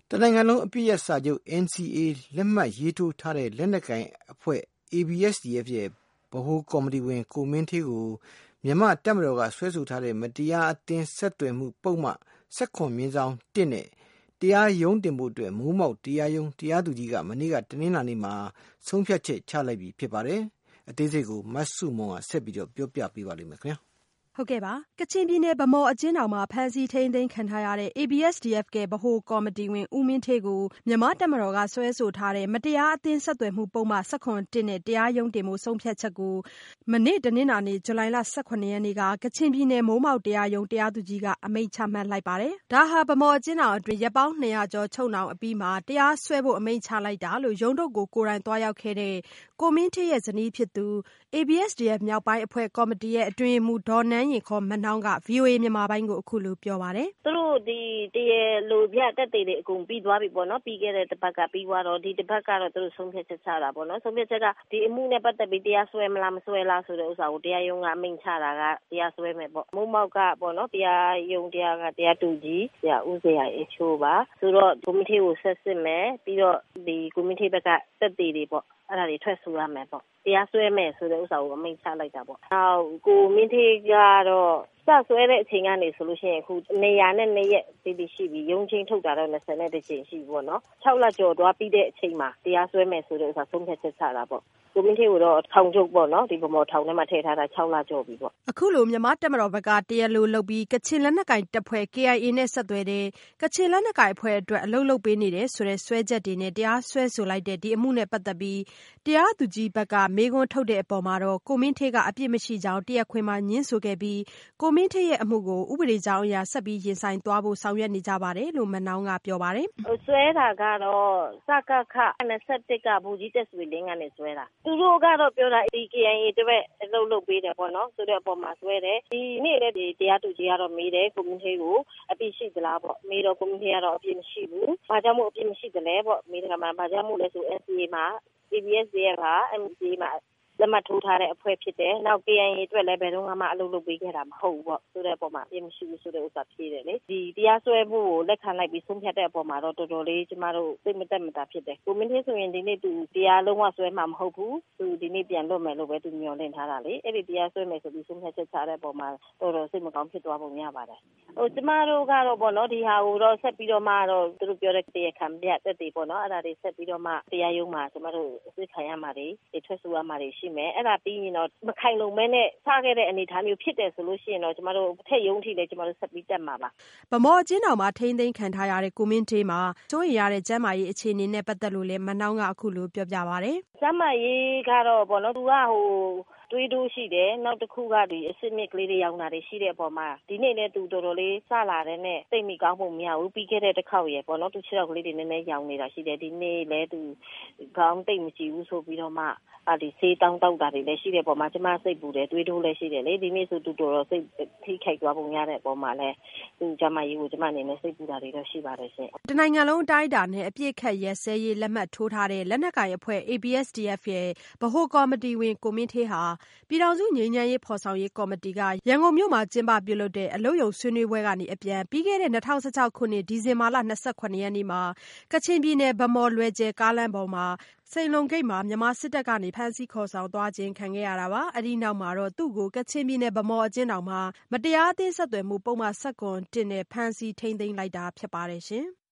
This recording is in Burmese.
တနိုင်ငံလုံးအပစ်ရပ်စာချုပ် NCA လက်မှတ်ရေးထိုးထားတဲ့လက်နက်ကိုင်အဖွဲ့ ABSDF ရဲ့ဗဟိုကော်မတီဝင်ကိုမင်းဌေးကိုမြန်မာ့တပ်မတော်ကစွဲဆိုထားတဲ့မတရားအသင်းဆက်သွယ်မှုပုဒ်မ 19/1 နဲ့တရားရုံးတင်ဖို့အတွက်မိုးမောက်တရားရုံးတရားသူကြီးကမနေ့ကတနင်္လာနေ့မှာဆုံးဖြတ်ချက်ချလိုက်ပြီဖြစ်ပါတယ်။အသေးစိတ်ကိုမဆုမွန်ကဆက်ပြီးပြောပြပေးပါလိမ့်မယ်ခင်ဗျာ။ဟုတ်ကဲ့ပါကချင်ပြည်နယ်ဗမော်အကျဉ်းထောင်မှာဖမ်းဆီးထိန်းသိမ်းခံထားရတဲ့ ABSDF ကဗဟိုကော်မတီဝင်ဦးမင်းဌေးကိုမြန်မာတပ်မတော်ကစွဲဆိုထားတဲ့မတရားအသင်းဆက်သွယ်မှုပုဒ်မ 19/1 နဲ့တရားရုံးတင်ဖို့ဆုံးဖြတ်ချက်ကိုမနေ့တနင်္လာနေ့ဇူလိုင်လ 18 ရက်နေ့ကကချင်ပြည်နယ်မိုးမောက်တရားရုံးတရားသူကြီးကအမိန့်ချမှတ်လိုက်ပါတယ်။ဒါဟာဗမော်အကျဉ်းထောင်အတွင်းရက်ပေါင်း200ကျော်ချုပ်နှောင်အပြီးမှာတရားစွဲဖို့အမိန့်ချလိုက်တာလို့ရုံးထုတ်ကိုယ်တိုင်သွားရောက်ခဲ့တဲ့ကိုမင်းဌေးရဲ့ဇနီးဖြစ်သူ ABSDF မြောက်ပိုင်းအဖွဲ့ကော်မတီရဲ့အတွင်းရေးမှူးဒေါ်နန်းရင်ခေါ်မနှောင်းက VOA မြန်မာပိုင်းကိုအခုလိုပြောပါတယ်။သူတို့ဒီတရားလိုပြတက်တွေအကုန်ပြီးသွားပြီပေါ့နော်ပြီးခဲ့တဲ့တစ်ပတ်ကပြီးသွားတော့ဒီတစ်ပတ်ကတော့သူတို့ဆုံးဖြတ်ချက်ချတာပေါ့နော်ဆုံးဖြတ်ချက်ကဒီအမှုနဲ့ပတ်သက်ပြီးတရားစွဲမလားမစွဲလားဆိုတဲ့ဥစ္စာကိုတရားရုံးကအမိန့်ချတာကတရားစွဲမယ်ပေါ့မိုးမောက်ကပေါ့နော်တရားရုံးတရားကတရားသူကြီးဆရာဦးစေရအချိုးပါဆိုတော့ကွန်မတီကိုဆက်စစ်မယ်ပြီးတော့ဒီကွန်မတီဘက်ကတက်တွေပေါ့အဲ့ဒါတွေထွက်ဆိုရမယ်ပေါ့တရားစွဲမယ်ဆိုတဲ့ဥစ္စာကိုအမိန့်ချလိုက်တာပေါ့နောက်ကိုမင်းထေးကတော့စဆွဲတဲ့အချိန်ကနေဆိုလို့ရှိရင်အခုနေရာနဲ့နေရက်တည်တည်ရှိပြီးရုံးချင်းထုတ်တာတော့20တဲ့ချိန်ရှိပြီပေါ့နော်6လကျော်သွားပြီးတဲ့အချိန်မှာတရားစွဲမယ်ဆိုတဲ့ဥစ္စာဆုံးဖြတ်ချက်ချတာပေါ့ကိုမင်းထေးကိုတော့ထောင်ချုပ်ပေါ့နော်ဒီဗမော်ထောင်ထဲမှာထည့်ထားတာ6လကျော်ပြီပေါ့အခုလိုမြန်မာတပ်မတော်ဘက်ကတရားလိုလုပ်ပြီးကချင်လက်နက်ကိုင်တပ်ဖွဲ့ KIA နဲ့ဆက်သွယ်တဲ့ကချင်လက်နက်ကိုင်အဖွဲ့အတွက်အလုပ်လုပ်ပေးနေတယ်ဆိုတဲ့စွဲချက်တွေနဲ့တရားစွဲဆိုလိုက်တဲ့ဒီအမှုနဲ့ပတ်သက်ပြီးတရားသူကြီးဘက်ကမေးခွန်းထုတ်တဲ့အပေါ်မှာတော့ကိုမင်းထေးကအပြစ်မရှိကြောင်းတရားခွင်မှာညှင်းဆိုခဲ့ပြီးကိုမင်းထေးရဲ့အမှုကိုဥပဒေကြောင်းအရဆက်ပြီးရင်ဆိုင်သွားဖို့ဆောင်ရွက်နေကြပါတယ်လို့မနှောင်းကပြောပါတယ်။စွဲတာကတော့စကခ21ကဘူကြီးတက်ဆွေလင်းကနေစွဲတာသူတို့ကတော့ပြောတာဒီ KIA အတွက်အလုပ်လုပ်ပေးတယ်ပေါ့နော်ဆိုတဲ့အပေါ်မှာစွဲတယ်ဒီနေ့လည်းဒီတရားသူကြီးကတော့မေးတယ်ကိုမင်းထေးကိုအပြစ်ရှိသလားပေါ့မေးတော့ကိုမင်းထေးကတော့အပြစ်မရှိဘူး။ဘာကြောင့်မို့အပြစ်မရှိသလဲပေါ့မေးတယ်မှာဘာကြောင့်မို့လဲဆို NCA မှာ ABSDF က NCA မှာလက်မှတ်ထိုးထားတဲ့အဖွဲ့ဖြစ်တယ်။နောက် KIA အတွက်လည်းဘယ်တော့မှအလုပ်လုပ်ပေးခဲ့တာမဟုတ်ဘူးပေါ့ဆိုတဲ့အပေါ်မှာအပြစ်မရှိဘူးဆိုတဲ့ဥစ္စာဖြေတယ်လေ။ဒီတရားစွဲဖို့ကိုလက်ခံလိုက်ပြီးဆုံးဖြတ်တဲ့အပေါ်မှာတော့တော်တော်လေးကျမတို့စိတ်မသက်မသာဖြစ်တယ်။ကိုမင်းထေးဆိုရင်ဒီနေ့သူတရားလုံးဝစွဲမှာမဟုတ်ဘူး။သူဒီနေ့ပြန်လွတ်မယ်လို့ပဲသူမျှော်လင့်ထားတာလေ။အဲ့ဒီတရားစွဲမယ်ဆိုပြီးဆုံးဖြတ်ချက်ချတဲ့အပေါ်မှာတော်တော်စိတ်မကောင်းဖြစ်သွားပုံရပါတယ်။ကျမတို့ကတော့ပေါ့နော်ဒီဟာကိုတော့ဆက်ပြီးတော့မှတော့သူတို့ပြောတဲ့တရားခံပြတက်တွေပေါ့နော်အဲ့ဒါတွေဆက်ပြီးတော့မှတရားရုံးမှာကျမတို့အစစ်ခံရမှာတွေထွက်ဆိုရမှာတွေရှိမယ်။အဲ့ဒါပြီးရင်တော့မခိုင်လုံမဲနဲ့စခဲ့တဲ့အနေအထားမျိုးဖြစ်တယ်ဆိုလို့ရှိရင်တော့ကျမတို့ထက်ရုံးထိလည်းကျမတို့ဆက်ပြီးတက်မှာပါ။ဗမော်အကျဉ်းထောင်မှာထိန်းသိမ်းခံထားရတဲ့ကိုမင်းထေးမှာစိုးရိမ်ရတဲ့ကျန်းမာရေးအခြေအနေနဲ့ပတ်သက်လို့လည်းမနှောင်းကအခုလိုပြောပြပါဗျ။ကျန်းမာရေးကတော့ပေါ့နော်သူကတွေးတိုးရှိတယ်နောက်တစ်ခုကဒီအစစ်မြစ်ကလေးတွေရောင်းတာတွေရှိတဲ့အပေါ်မှာဒီနေ့လည်းသူတော်တော်လေးစလာတဲ့နဲ့စိတ်မိကောင်းမှုမရဘူးပြီးခဲ့တဲ့တစ်ခေါက်ရယ်ပေါ့နော်သူခြေထောက်ကလေးတွေနည်းနည်းရောင်းနေတာရှိတယ်ဒီနေ့လည်းသူခေါင်းတိတ်မကြည့်ဘူးဆိုပြီးတော့မှဒီဆေးတောက်တာတွေလည်းရှိတဲ့ပုံမှာကျမစိတ်ပူတယ်တွေးတိုးလည်းရှိတယ်လေဒီနေ့ဆိုသူတော်တော်စိတ်ထိခိုက်သွားပုံရတဲ့ပုံမှာလည်းသူကျမရေးကိုကျမအနေနဲ့စိတ်ပူတာတွေတော့ရှိပါတယ်ရှင်တနိုင်ငံလုံးအတိုင်းအတာနဲ့အပြည့်ခတ်ရဲစဲရေးလက်မှတ်ထိုးထားတဲ့လက်နက်ကိုင်အဖွဲ့ ABSDF ရဲ့ဗဟိုကော်မတီဝင်ကိုမင်းထေးဟာပြည်ထောင်စုငြိမ်းချမ်းရေးဖော်ဆောင်ရေးကော်မတီကရန်ကုန်မြို့မှာကျင်းပပြုလုပ်တဲ့အလုပ်ရုံဆွေးနွေးပွဲကနေအပြန်ပြီးခဲ့တဲ့2016ခုနှစ်ဒီဇင်ဘာလ28ရက်နေ့မှာကချင်ပြည်နယ်ဗမော်လွယ်ကျယ်ကားလမ်းပေါ်မှာစိန်လုံဂိတ်မှာမြန်မာစစ်တပ်ကနေဖမ်းဆီးခေါ်ဆောင်သွားခြင်းခံခဲ့ရတာပါ။အဲဒီနောက်မှာတော့သူ့ကိုကချင်ပြည်နယ်ဗမော်အကျဉ်းထောင်မှာမတရားအသင်းဆက်သွယ်မှုပုဒ်မ 19/1 နဲ့ဖမ်းဆီးထိန်းသိမ်းလိုက်တာဖြစ်ပါတယ်ရှင်။